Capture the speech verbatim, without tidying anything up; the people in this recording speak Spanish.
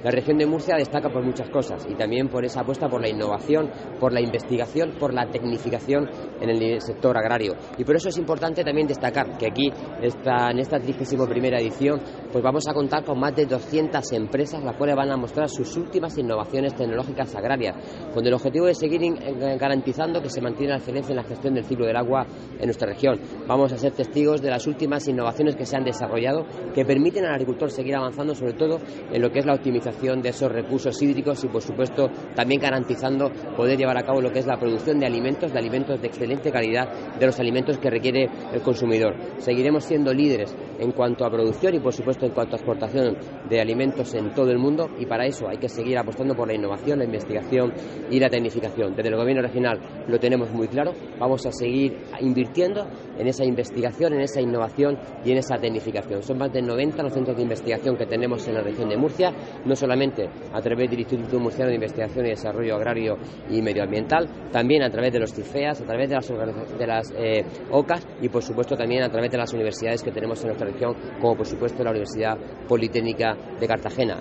La región de Murcia destaca por muchas cosas y también por esa apuesta por la innovación, por la investigación, por la tecnificación en el sector agrario. Y por eso es importante también destacar que aquí, esta, en esta trigésima primera edición, pues vamos a contar con más de doscientas empresas, las cuales van a mostrar sus últimas innovaciones tecnológicas agrarias, con el objetivo de seguir garantizando que se mantiene la excelencia en la gestión del ciclo del agua en nuestra región. Vamos a ser testigos de las últimas innovaciones que se han desarrollado, que permiten al agricultor seguir avanzando, sobre todo en lo que es la optimización de esos recursos hídricos y, por supuesto, también garantizando poder llevar a cabo lo que es la producción de alimentos, de alimentos de excelente calidad, de los alimentos que requiere el consumidor. Seguiremos siendo líderes en cuanto a producción y, por supuesto, en cuanto a exportación de alimentos en todo el mundo, y para eso hay que seguir apostando por la innovación, la investigación y la tecnificación. Desde el Gobierno regional lo tenemos muy claro, vamos a seguir invirtiendo en esa investigación, en esa innovación y en esa tecnificación. Son más de noventa los centros de investigación que tenemos en la región de Murcia, no solamente a través del Instituto Murciano de Investigación y Desarrollo Agrario y Medioambiental, también a través de los CIFEAS, a través de las, de las eh, OCAs y, por supuesto, también a través de las universidades que tenemos en nuestra región, como por supuesto la Universidad Politécnica de Cartagena.